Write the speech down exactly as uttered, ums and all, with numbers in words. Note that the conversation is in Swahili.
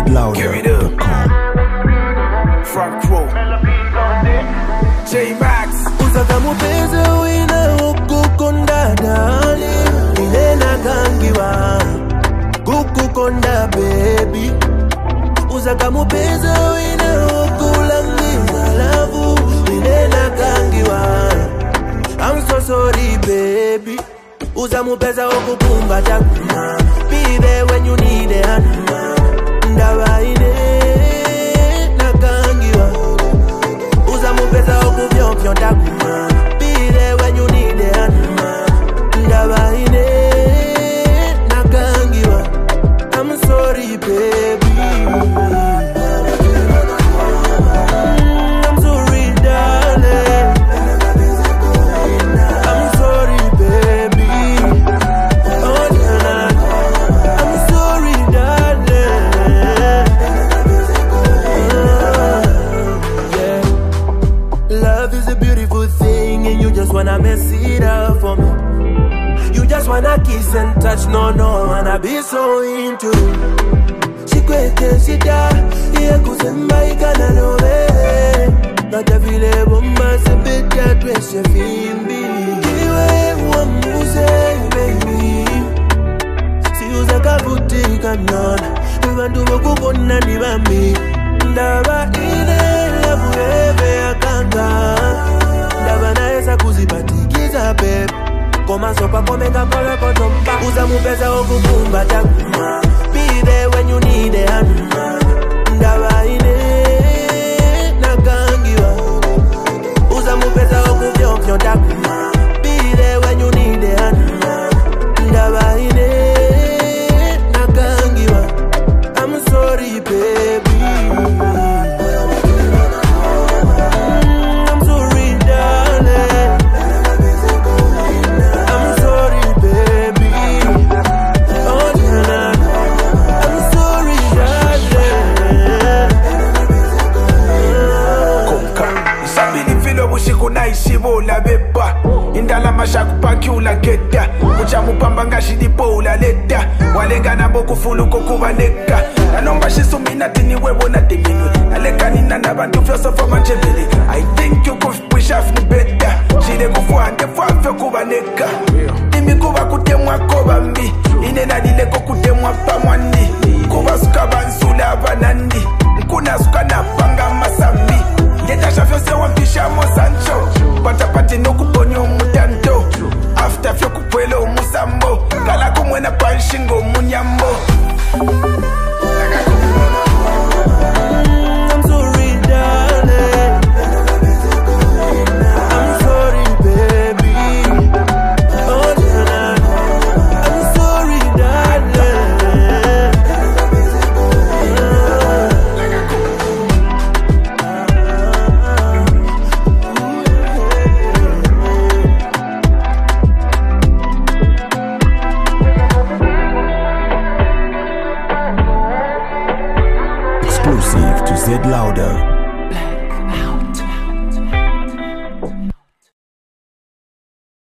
louder dot com. Front row J-Max Uzaka mupeza wina ukukonda dali Inena kangiwa Kukukonda baby Uzaka mupeza wina ukulangiza lavu Inena kangiwa I'm so sorry baby Uza mupeza ukukumba takuma Be there when you need it Ndawa ine nakangiwa Uza mupeza okuvyonkyo takuma Be there when you need it Ndawa ine nakangiwa I'm sorry baby I'm sorry darling I'm sorry baby Oh nah, I'm sorry darling uh, yeah. Love is a beautiful thing and you just wanna mess it up for me. You just wanna kiss and touch, no, no, wanna be so into it. Chikwete shida, iya kuzemba ikana lowe Nata vile bomba sebeta tweshe fimbi Iwe uamuze baby Si uza kabuti kanona Iwandu wakubona ni bambi Ndaba ine labu ebe akanga Ndaba na esa kuzibatikiza babe Koma sopa komeka kore kotomba Uza mupeza okubumba takuma Be there when you need it Ndawa ine nakangiwa Uza mupeza okubyonkyo takuma Be there when you need it Ndawa ine nakangiwa I'm sorry baby Shibola beba indala mashaku pakyula geta uchamupamba ngashilipola leta walengana bokufulu kokubaneka nanomba shisumina tini webo na timinwe nalekanina nabantu fyosofa manjebele I think you could push off ni better shile kufwande fwafyo kubaneka imi kuba kutemwa koba mbi inena dileko kutemwa pamwandi kuba suka bansula abanandi nkuna suka napanga masambi Geta shafyo se wampisha mo sancho Pata pati no kuponi umutanto After fyo kupwelo umusambo Kala kumwena panshingo munyambo I'm sorry darling I'm sorry baby Oh nah, I'm sorry darling Exclusive to Z Louder.